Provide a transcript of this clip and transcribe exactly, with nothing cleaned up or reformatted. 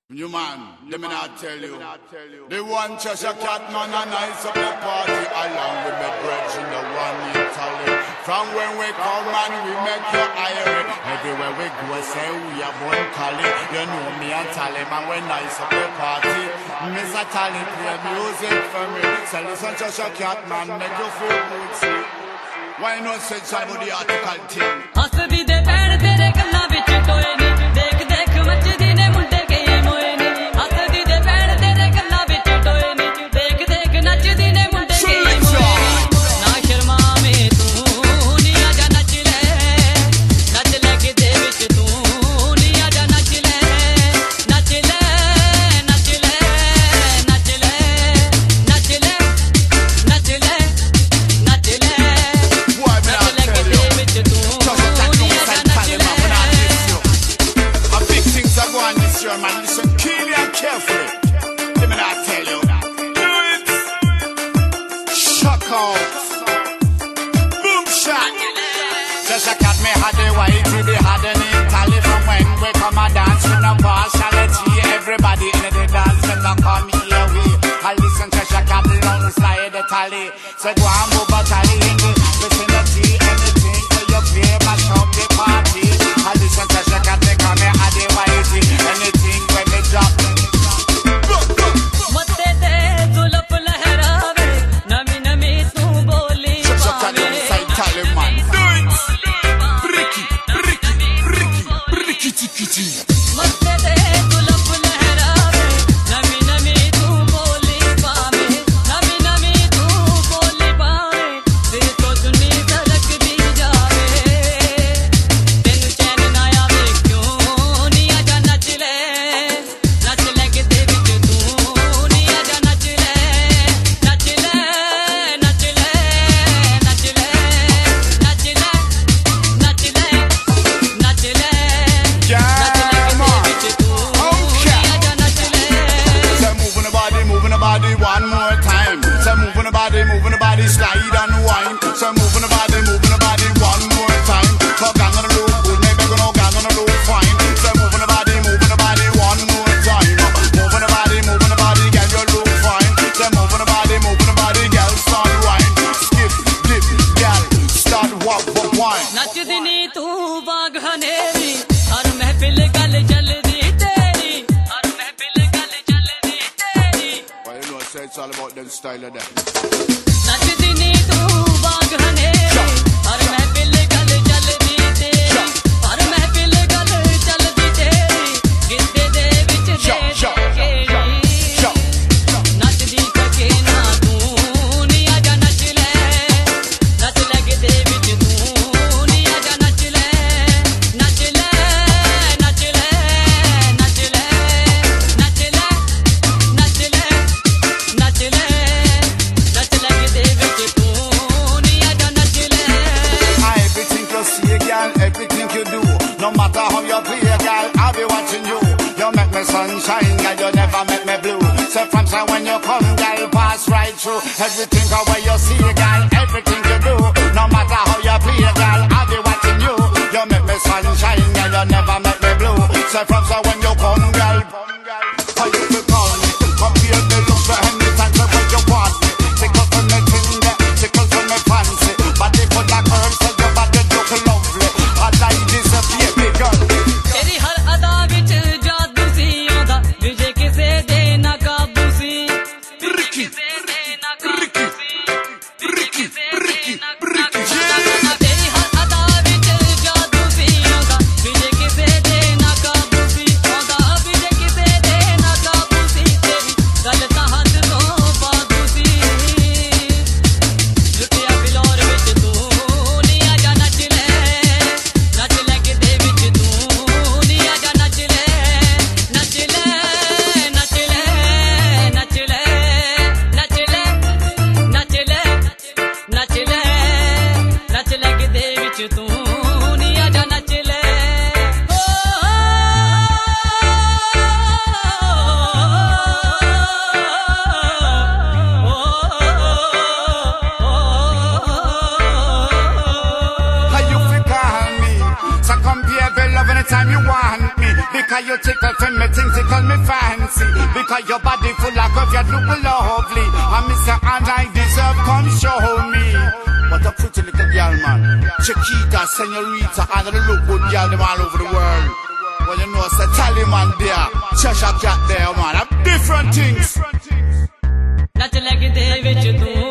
You man, let me not tell you. The one Cheshire Cat man and nice up the party along with my brethren, the one in Italy. From when we come and we make you iron. Everywhere we go, say we are born Cali. You know me and Tally man, we nice up the party. Mister Tally play music for me. So listen Cheshire Cat man, make you feel good, see. Why not say about the article thing? हंसदी दे भैन तेरे गल्लां विच कोई नी देख देख मचदी ने मुंडे गए मोए नी हंसदी दे भैन तेरे गल्लां विच कोई नी देख देख नचदी ने मुंडे गए मोए ना शर्मा में तू नी आजा नच ले नच ले के दे विच तू नी आजा नच ले नच ले नच ले नच ले नच ले नच ले नच ले Man, listen keenly and carefully. Let me not tell you. Do it. Shock out. Boom shot. Just a cat me had the white, they had the name Tally. From when we come and dance with no partiality. Everybody in the dance, them not come here we. I listen to a cat long slide the Tally. So go and move a Tally in the vicinity. Anything for your play, mash up the party. I listen to a cat me come here had the white. Anything when me drop. मत्ते ते जुल्फ लहरावे नमी नमी तू बोली पावे Tally man. Do it. Bricky, bricky, bricky, bricky, chicky. मत्ते ते जुल्फ लहरावे नमी नमी तू बोली पावे नमी नमी तू बोली पावे दिल तो सुनी धड़क दी जावे तेनु चैन ना आवे क्यों नी आजा नच ले नच ले के दे विच तू नी आजा नच ले नच ले नच ले नच ले नच ले नच ले नच ले Yeah, man. Okay. So moving the body, moving the body one more time. So moving the body, moving the body, slide and wine. So moving the body, moving the body one more time. So gang on the loop, good maybe gonna gang on the loop, fine. So moving the body, moving the body one more time. Moving the body, moving the body, girl you look fine. So moving the body, moving the body, girl start wine. Skip, dip, girl start walk, walk, wine. नचदी नी तू बाग हनेरी हर महफिल गल चलदी तेरी हर महफिल गल चलदी तेरी Well, you know, say it's all about them style of them. नचदी नी तू बाग हनेरी हर महफिल गल चलदी तेरी हर महफिल गल चलदी तेरी गिद्दे दे विच दे केड़ी नचदी सके ना तू नी आजा नच ले नच ले गिद्दे विच तू नी आजा नच ले नच ले नच ले नच ले नच ले नच ले नच ले नच ले गिद्दे विच तू नी आजा नच ले Everything you see, girl, everything you do, no matter how you play, girl, I'll be watching you. You make me sunshine, girl, you never make me blue. So from time when you come, girl, pass right through. Everything how way you see, girl, everything you do, no matter how you play, girl, I'll be watching you. You make me sunshine, girl, you never make me blue. So from time when you come, girl, how you feel call me? Come here, the look for anytime, so when you want me. Tickle for me finger, tickle for me fancy. Body for the girl, so your body look lovely. I like this baby girl. तेरी हर अदा विच जादू सी आंदा विजे किसे दे ना काबू सी Ricky, Ricky, Ricky, Ricky, Ricky. तेरी हर अदा विच जादू सी आंदा विजे किसे दे ना काबू सी आंदा विजे किसे दे ना काबू सी तेरी गल तां हद तो बादू सी लुटिया बिलोर विच तू नी आजा नच ले नच ले के दे विच तू नी आजा नच ले नच ले नच ले नच ले नच ले नच ले नच ले नच ले के दे विच तू नी आजा नच ले ओ How you feel call me? So come here, be love anytime you want me. Because you tickle for me, things tickle me fancy. Because your body full of curve, you look lovely. And me say, and I deserve, come show me. What a pretty little girl, man. Chiquita, senorita, and the look good girl, them all over the world. Well, you know, it's a tally man there. Cheshire cat there, man. I'm different things. Nach lag de vich tu